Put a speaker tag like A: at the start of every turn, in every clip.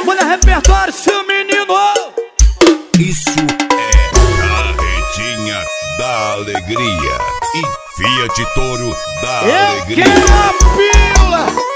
A: Olha repertório, seu menino.
B: Isso é Carretinha da Alegria e Fiat Toro da Alegria.
A: Eu quero a pílula.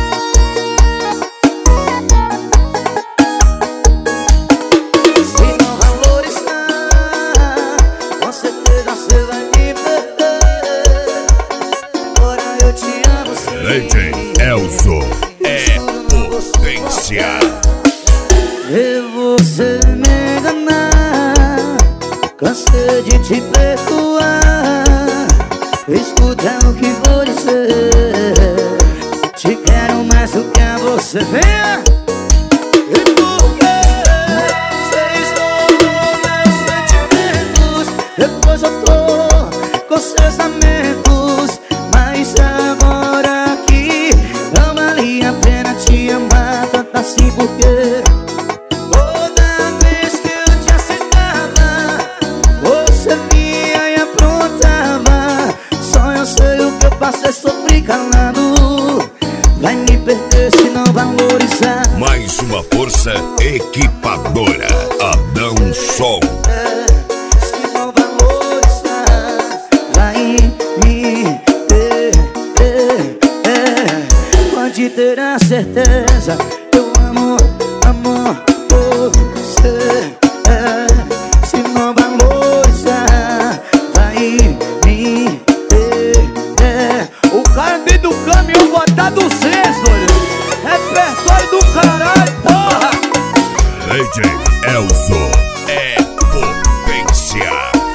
B: DJ Elson é potência.
C: E você me enganar, cansei de te perdoar. Escuta o que vou dizer, te quero mais do que a você.
A: Venha.
C: E por que você estourou meus sentimentos? Depois eu tô com seus lamentos, mas agora aqui não vale a pena te amar tanto assim. Porque toda vez que eu te aceitava, você vinha e aprontava. Só eu sei o que eu passei, sofri calado. Vai me perder se não valorizar.
B: Mais uma força equipadora, Adão Som.
C: Se não valorizar, vai me perder. Pode ter a certeza, eu amo você. Se não valorizar, vai me perder.
A: O cara dentro do caminhão botar do senso. Repertório do caralho, porra.
B: DJ Elson é potência.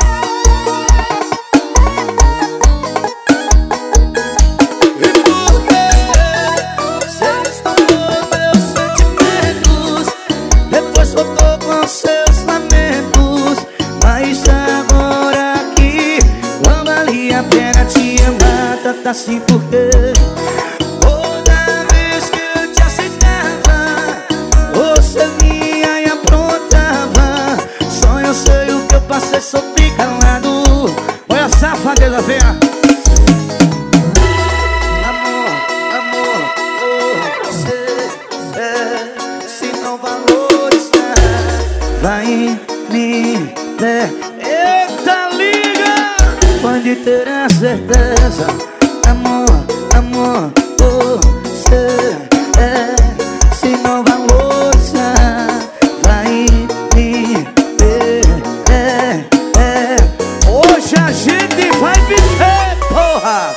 C: E por que você estourou meus sentimentos? Depois voltou com seus lamentos, mas agora aqui não vale a pena te amar tanto assim. Porque toda vez que eu te aceitava, você vinha e aprontava. Só eu sei o que eu passei, sofri calado.
A: Olha a safadeza, venha.
C: Amor, por você. Se não valorizar, vai me perder.
A: Eita, liga.
C: Pode ter a certeza, amor, por você. Se não valorizar, vai me perder.
A: Hoje a gente vai viver, porra.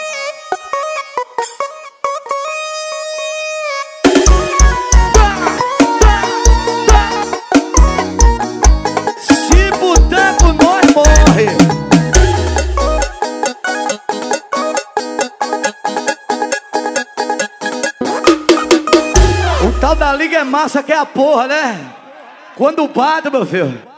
A: Se boteco nós morre. O tal da liga é massa que é a porra, né? Quando bate, meu filho.